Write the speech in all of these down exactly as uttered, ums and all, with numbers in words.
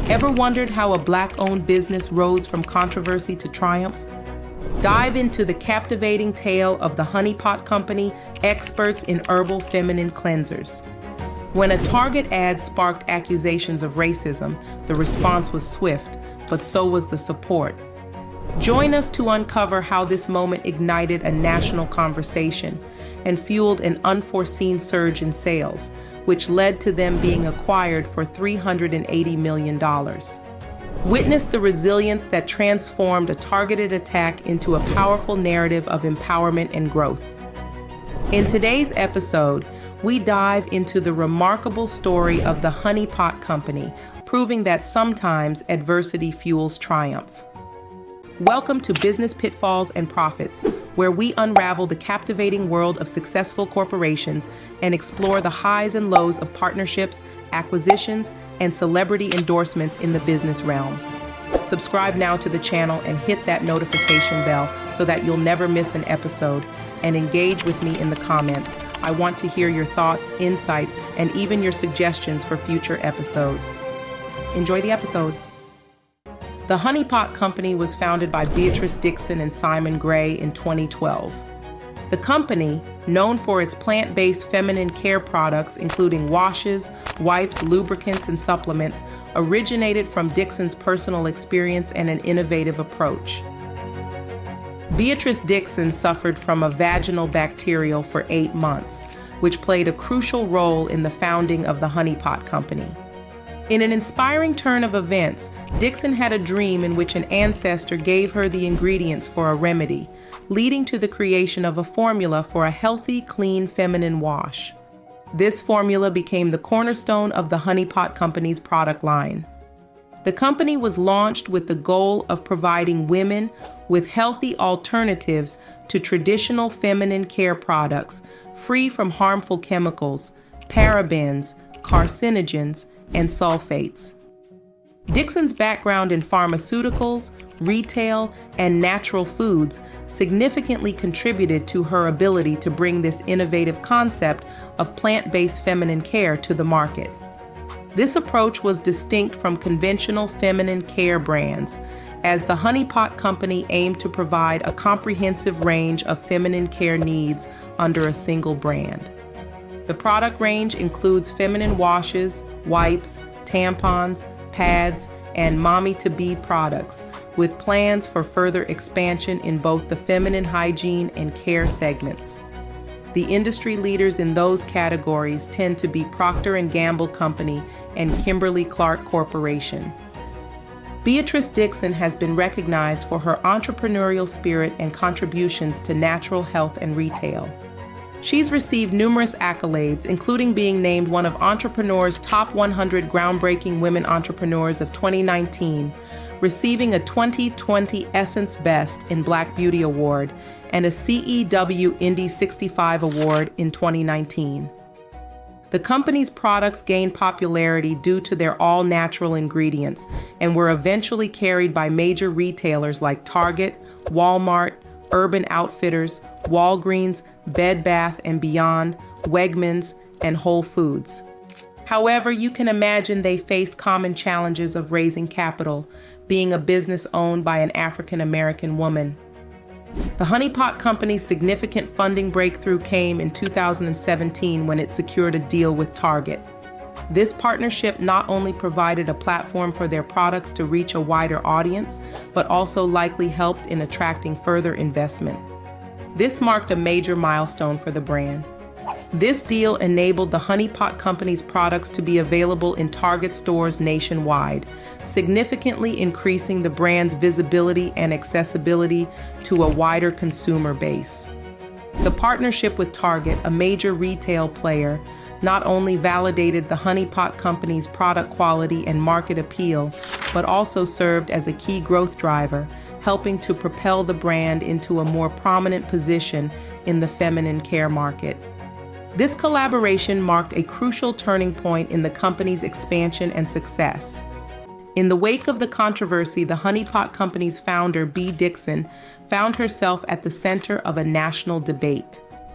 Ever wondered how a Black-owned business rose from controversy to triumph? Dive into the captivating tale of the Honey Pot Company, experts in herbal feminine cleansers. When a Target ad sparked accusations of racism, the response was swift, but so was the support. Join us to uncover how this moment ignited a national conversation and fueled an unforeseen surge in sales, which led to them being acquired for three hundred eighty million dollars. Witness the resilience that transformed a targeted attack into a powerful narrative of empowerment and growth. In today's episode, we dive into the remarkable story of the Honey Pot Company, proving that sometimes adversity fuels triumph. Welcome to Business Pitfalls and Profits, where we unravel the captivating world of successful corporations and explore the highs and lows of partnerships, acquisitions, and celebrity endorsements in the business realm. Subscribe now to the channel and hit that notification bell so that you'll never miss an episode, and engage with me in the comments. I want to hear your thoughts, insights, and even your suggestions for future episodes. Enjoy the episode. The Honey Pot Company was founded by Beatrice Dixon and Simon Gray in twenty twelve. The company, known for its plant-based feminine care products including washes, wipes, lubricants, and supplements, originated from Dixon's personal experience and an innovative approach. Beatrice Dixon suffered from a vaginal bacterial for eight months, which played a crucial role in the founding of the Honey Pot Company. In an inspiring turn of events, Dixon had a dream in which an ancestor gave her the ingredients for a remedy, leading to the creation of a formula for a healthy, clean, feminine wash. This formula became the cornerstone of the Honey Pot Company's product line. The company was launched with the goal of providing women with healthy alternatives to traditional feminine care products, free from harmful chemicals, parabens, carcinogens, and sulfates. Dixon's background in pharmaceuticals, retail, and natural foods significantly contributed to her ability to bring this innovative concept of plant-based feminine care to the market. This approach was distinct from conventional feminine care brands, as the Honey Pot Company aimed to provide a comprehensive range of feminine care needs under a single brand. The product range includes feminine washes, wipes, tampons, pads, and mommy-to-be products, with plans for further expansion in both the feminine hygiene and care segments. The industry leaders in those categories tend to be Procter and Gamble Company and Kimberly-Clark Corporation. Beatrice Dixon has been recognized for her entrepreneurial spirit and contributions to natural health and retail. She's received numerous accolades, including being named one of Entrepreneur's top one hundred groundbreaking women entrepreneurs of twenty nineteen, receiving a twenty twenty Essence Best in Black Beauty Award and a C E W Indy sixty-five Award in twenty nineteen. The company's products gained popularity due to their all-natural ingredients and were eventually carried by major retailers like Target, Walmart, Urban Outfitters, Walgreens, Bed Bath and Beyond, Wegmans, and Whole Foods. However, you can imagine they faced common challenges of raising capital, being a business owned by an African American woman. The Honey Pot Company's significant funding breakthrough came in two thousand seventeen when it secured a deal with Target. This partnership not only provided a platform for their products to reach a wider audience, but also likely helped in attracting further investment. This marked a major milestone for the brand. This deal enabled the Honey Pot Company's products to be available in Target stores nationwide, significantly increasing the brand's visibility and accessibility to a wider consumer base. The partnership with Target, a major retail player, not only validated the Honey Pot Company's product quality and market appeal, but also served as a key growth driver, helping to propel the brand into a more prominent position in the feminine care market. This collaboration marked a crucial turning point in the company's expansion and success. In the wake of the controversy, the Honey Pot Company's founder, Bea Dixon, found herself at the center of a national debate.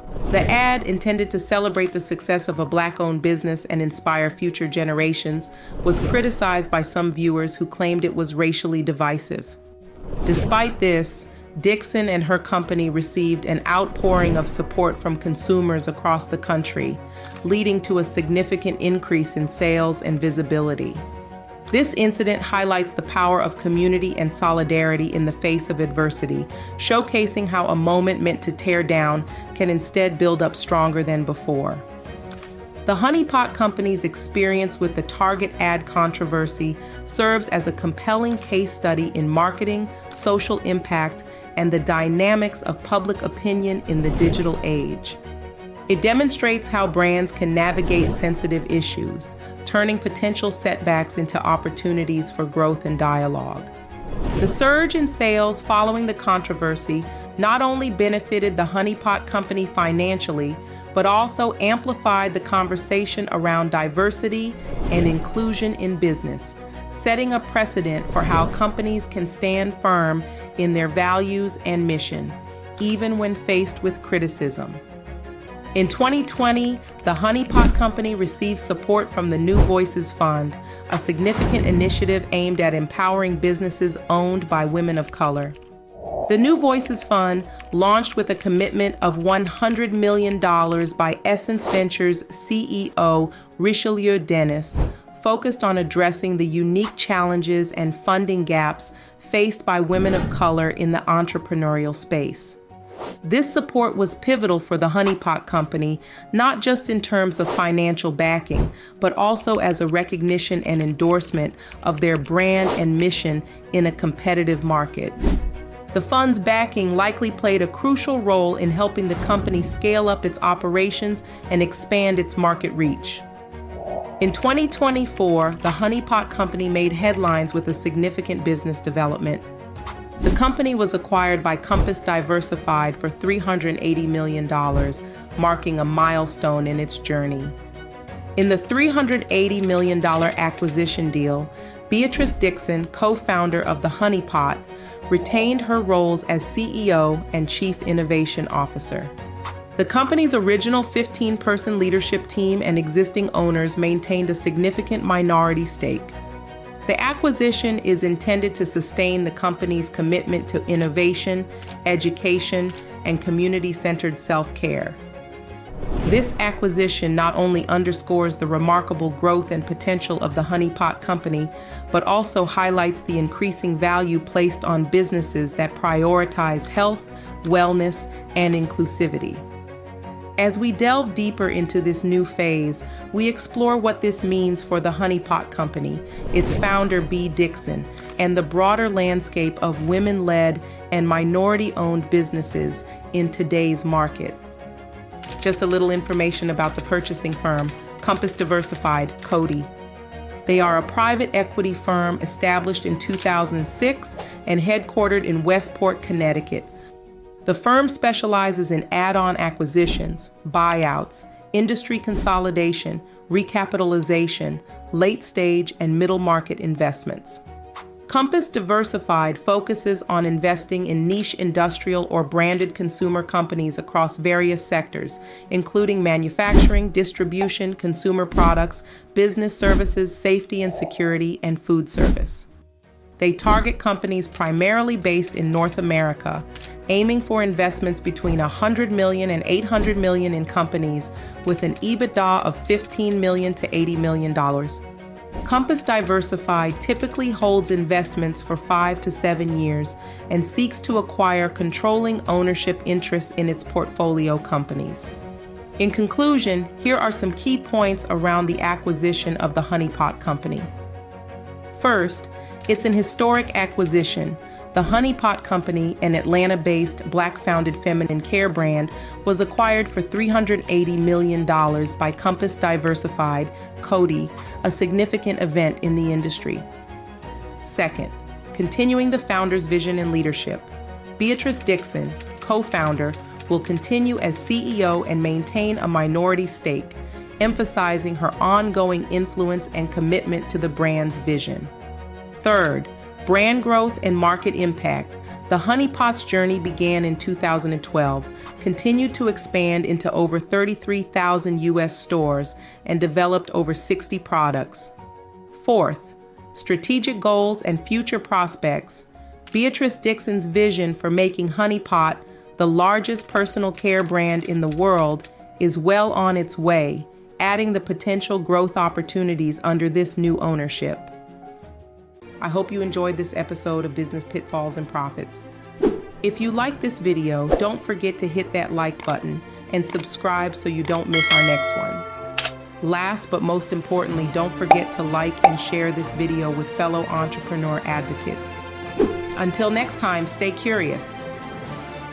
The ad, intended to celebrate the success of a Black-owned business and inspire future generations, was criticized by some viewers who claimed it was racially divisive. Despite this, Dixon and her company received an outpouring of support from consumers across the country, leading to a significant increase in sales and visibility. This incident highlights the power of community and solidarity in the face of adversity, showcasing how a moment meant to tear down can instead build up stronger than before. The Honey Pot Company's experience with the Target ad controversy serves as a compelling case study in marketing, social impact, and the dynamics of public opinion in the digital age. It demonstrates how brands can navigate sensitive issues, turning potential setbacks into opportunities for growth and dialogue. The surge in sales following the controversy not only benefited the Honey Pot Company financially, but also amplified the conversation around diversity and inclusion in business, setting a precedent for how companies can stand firm in their values and mission, even when faced with criticism. In twenty twenty, the Honey Pot Company received support from the New Voices Fund, a significant initiative aimed at empowering businesses owned by women of color. The New Voices Fund, launched with a commitment of one hundred million dollars by Essence Ventures C E O Richelieu Dennis, focused on addressing the unique challenges and funding gaps faced by women of color in the entrepreneurial space. This support was pivotal for the Honey Pot Company, not just in terms of financial backing, but also as a recognition and endorsement of their brand and mission in a competitive market. The fund's backing likely played a crucial role in helping the company scale up its operations and expand its market reach. In twenty twenty-four, the Honey Pot Company made headlines with a significant business development. The company was acquired by Compass Diversified for three hundred eighty million dollars, marking a milestone in its journey. In the three hundred eighty million dollars acquisition deal, Beatrice Dixon, co-founder of the Honey Pot, retained her roles as C E O and Chief Innovation Officer. The company's original fifteen-person leadership team and existing owners maintained a significant minority stake. The acquisition is intended to sustain the company's commitment to innovation, education, and community-centered self-care. This acquisition not only underscores the remarkable growth and potential of the Honey Pot Company, but also highlights the increasing value placed on businesses that prioritize health, wellness, and inclusivity. As we delve deeper into this new phase, we explore what this means for the Honey Pot Company, its founder Bea Dixon, and the broader landscape of women-led and minority-owned businesses in today's market. Just a little information about the purchasing firm, Compass Diversified, CODI. They are a private equity firm established in two thousand six and headquartered in Westport, Connecticut. The firm specializes in add-on acquisitions, buyouts, industry consolidation, recapitalization, late-stage and middle-market investments. Compass Diversified focuses on investing in niche industrial or branded consumer companies across various sectors, including manufacturing, distribution, consumer products, business services, safety and security, and food service. They target companies primarily based in North America, aiming for investments between one hundred million dollars and eight hundred million dollars in companies with an EBITDA of fifteen million dollars to eighty million dollars. Compass Diversified typically holds investments for five to seven years and seeks to acquire controlling ownership interests in its portfolio companies. In conclusion, here are some key points around the acquisition of the Honey Pot Company. First, it's an historic acquisition. The Honey Pot Company, an Atlanta-based Black-founded feminine care brand, was acquired for three hundred eighty million dollars by Compass Diversified, CODI, a significant event in the industry. Second, continuing the founder's vision and leadership. Beatrice Dixon, co-founder, will continue as C E O and maintain a minority stake, emphasizing her ongoing influence and commitment to the brand's vision. Third, brand growth and market impact. The Honey Pot's journey began in two thousand twelve, continued to expand into over thirty-three thousand U S stores, and developed over sixty products. Fourth, strategic goals and future prospects. Beatrice Dixon's vision for making Honey Pot the largest personal care brand in the world is well on its way, adding the potential growth opportunities under this new ownership. I hope you enjoyed this episode of Business Pitfalls and Profits. If you like this video, don't forget to hit that like button and subscribe so you don't miss our next one. Last but most importantly, don't forget to like and share this video with fellow entrepreneur advocates. Until next time, stay curious.